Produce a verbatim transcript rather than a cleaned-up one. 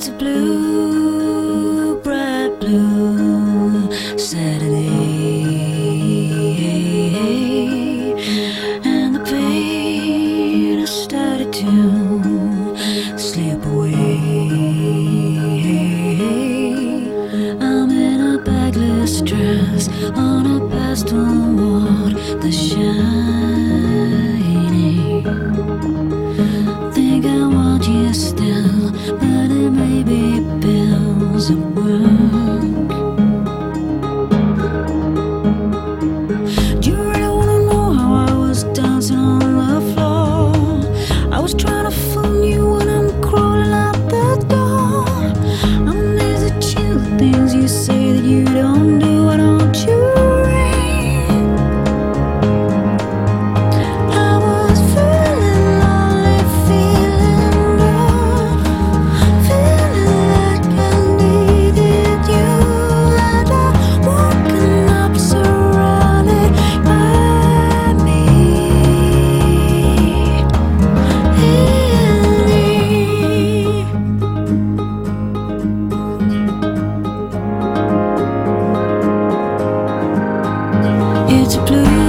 It's a blue, bright blue Saturday, and the pain has started to slip away. I'm in a backless dress on a pastel wall that's shining. Think I want you still, but it may be bills at work. Do you really wanna know how I was dancing on the floor? I was trying to phone you when I'm crawling out the door. Amazed at you, the things you say that you don't do. Why don't you ring? I was feeling lonely, feeling blue, feeling like I needed you. And I'm walking up surrounded by me. It's blue.